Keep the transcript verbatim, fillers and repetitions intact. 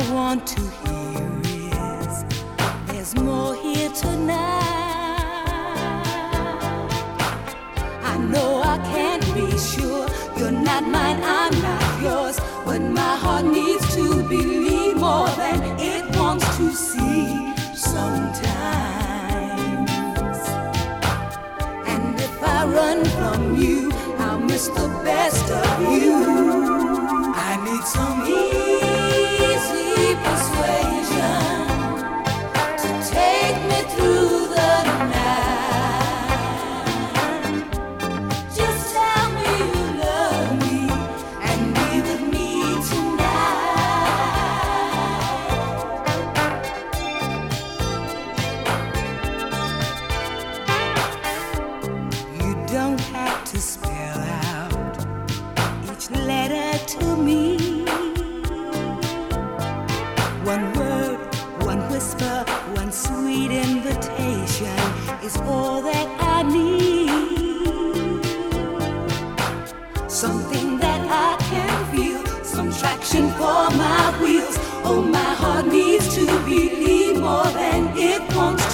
want to hear is there's more here tonight. I know I can't be sure you're not mine, I'm not yours, but my heart needs to believe more than it wants to see sometimes. And if I run from you, I'll miss the best of you. I need some easy persuasion to take me through the night. Just tell me you love me and be with me tonight. You don't have to spell out each letter to me. One word, one whisper, one sweet invitation is all that I need. Something that I can feel, some traction for my wheels. Oh, my heart needs to believe more than it wants